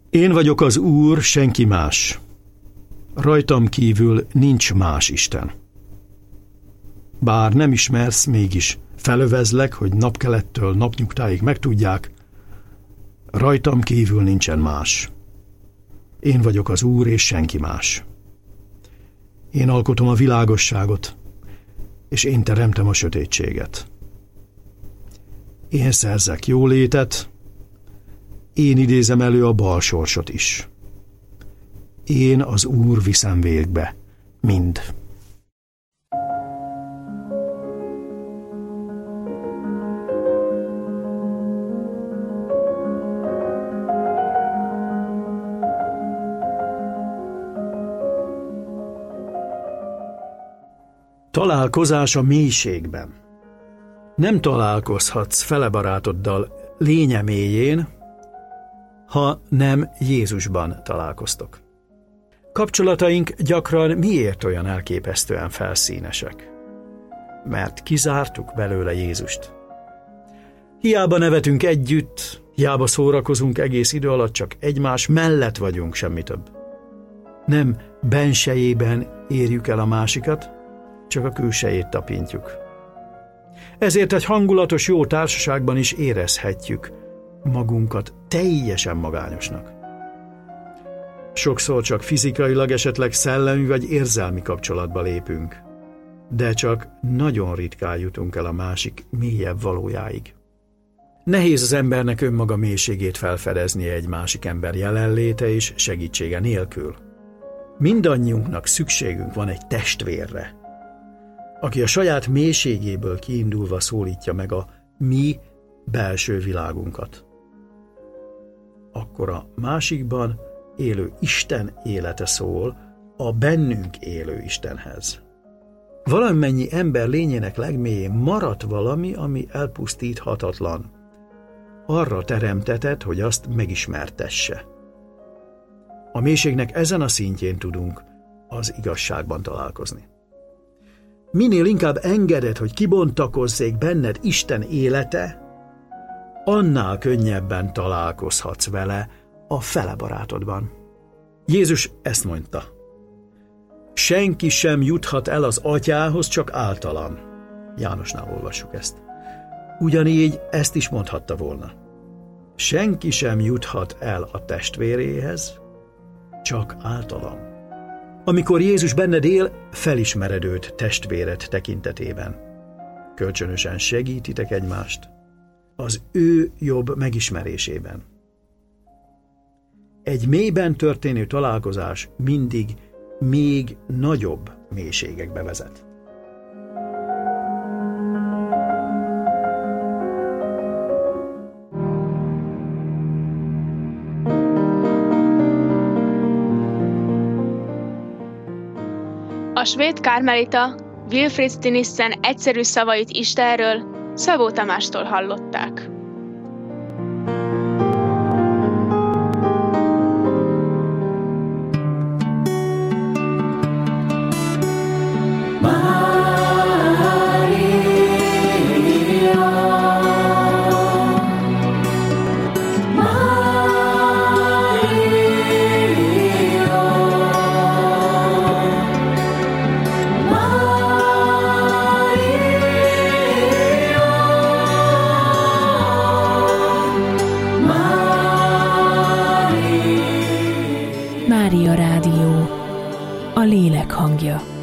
Én vagyok az Úr, senki más. Rajtam kívül nincs más Isten. Bár nem ismersz, mégis felövezlek, hogy napkelettől napnyugtáig megtudják, rajtam kívül nincsen más. Én vagyok az Úr, és senki más. Én alkotom a világosságot, és én teremtem a sötétséget. Én szerzek jólétet, én idézem elő a bal sorsot is. Én az Úr viszem végbe mind. Találkozás a mélységben. Nem találkozhatsz fele barátoddal lénye mélyén, ha nem Jézusban találkoztok. Kapcsolataink gyakran miért olyan elképesztően felszínesek? Mert kizártuk belőle Jézust. Hiába nevetünk együtt, hiába szórakozunk egész idő alatt, csak egymás mellett vagyunk, semmi több. Nem bensejében érjük el a másikat, csak a külsejét tapintjuk. Ezért egy hangulatos jó társaságban is érezhetjük magunkat teljesen magányosnak. Sokszor csak fizikailag, esetleg szellemi vagy érzelmi kapcsolatba lépünk, de csak nagyon ritkán jutunk el a másik mélyebb valójáig. Nehéz az embernek önmaga mélységét felfedeznie egy másik ember jelenléte és segítsége nélkül. Mindannyiunknak szükségünk van egy testvérre, aki a saját mélységéből kiindulva szólítja meg a mi belső világunkat. Akkor a másikban élő Isten élete szól a bennünk élő Istenhez. Valamennyi ember lényének legmélyén maradt valami, ami elpusztíthatatlan. Arra teremtetett, hogy azt megismertesse. A mélységnek ezen a szintjén tudunk az igazságban találkozni. Minél inkább engeded, hogy kibontakozzék benned Isten élete, annál könnyebben találkozhatsz vele a fele barátodban. Jézus ezt mondta. Senki sem juthat el az atyához, csak általam. Jánosnál olvassuk ezt. Ugyanígy ezt is mondhatta volna. Senki sem juthat el a testvéréhez, csak általam. Amikor Jézus benned él, felismered őt testvéred tekintetében. Kölcsönösen segítitek egymást az ő jobb megismerésében. Egy mélyben történő találkozás mindig még nagyobb mélységekbe vezet. A svéd kármelita Wilfrid Stinissen egyszerű szavait Istenről Szabó Tamástól hallották. Mária Rádió, a lélek hangja.